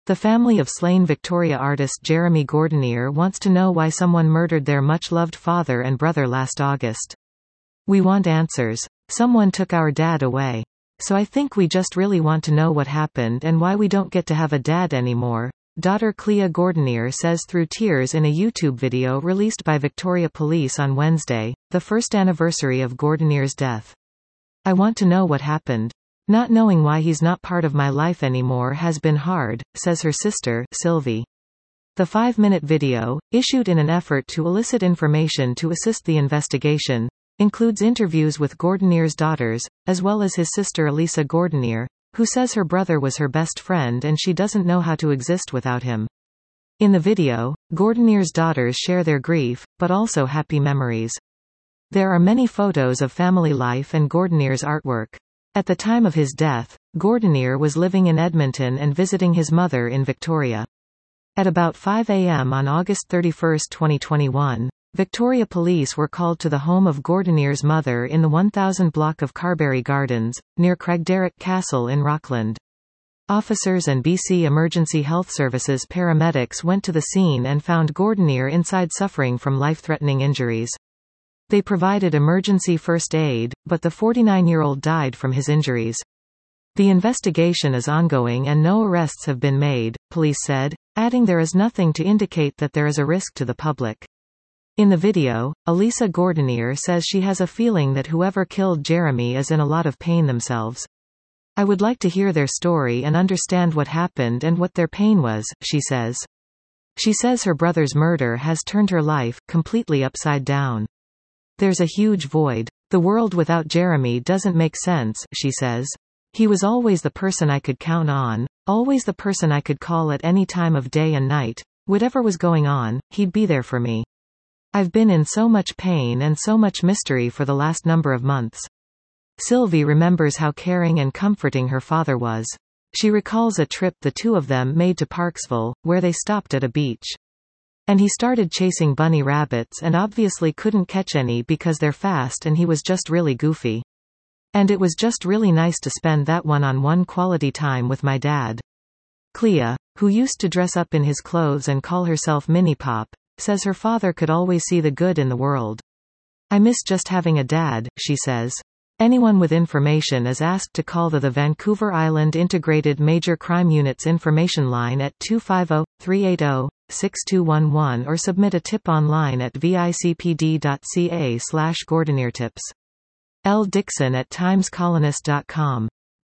The family of slain Victoria artist Jeremy Gordonier wants to know why someone murdered their much-loved father and brother last August. We want answers. Someone took our dad away. So I think we just really want to know what happened and why we don't get to have a dad anymore, daughter Clea Gordonier says through tears in a YouTube video released by Victoria Police on Wednesday, the first anniversary of Gordonier's death. I want to know what happened. Not knowing why he's not part of my life anymore has been hard, says her sister, Sylvie. The 5-minute video, issued in an effort to elicit information to assist the investigation, includes interviews with Gordonier's daughters, as well as his sister Elisa Gordonier, who says her brother was her best friend and she doesn't know how to exist without him. In the video, Gordonier's daughters share their grief, but also happy memories. There are many photos of family life and Gordonier's artwork. At the time of his death, Gordonier was living in Edmonton and visiting his mother in Victoria. At about 5 a.m. on August 31, 2021, Victoria Police were called to the home of Gordonier's mother in the 1000 block of Carberry Gardens, near Craigdarroch Castle in Rockland. Officers and BC Emergency Health Services paramedics went to the scene and found Gordonier inside suffering from life-threatening injuries. They provided emergency first aid, but the 49-year-old died from his injuries. The investigation is ongoing and no arrests have been made, police said, adding there is nothing to indicate that there is a risk to the public. In the video, Elisa Gordonier says she has a feeling that whoever killed Jeremy is in a lot of pain themselves. I would like to hear their story and understand what happened and what their pain was, she says. She says her brother's murder has turned her life completely upside down. There's a huge void. The world without Jeremy doesn't make sense, she says. He was always the person I could count on, always the person I could call at any time of day and night. Whatever was going on, he'd be there for me. I've been in so much pain and so much mystery for the last number of months. Sylvie remembers how caring and comforting her father was. She recalls a trip the two of them made to Parksville, where they stopped at a beach. And he started chasing bunny rabbits and obviously couldn't catch any because they're fast and he was just really goofy. And it was just really nice to spend that one-on-one quality time with my dad. Clea, who used to dress up in his clothes and call herself Minnie Pop, says her father could always see the good in the world. I miss just having a dad, she says. Anyone with information is asked to call the Vancouver Island Integrated Major Crime Unit's information line at 250-380-6211 or submit a tip online at vicpd.ca/GordonierTips. L. Dixon at timescolonist.com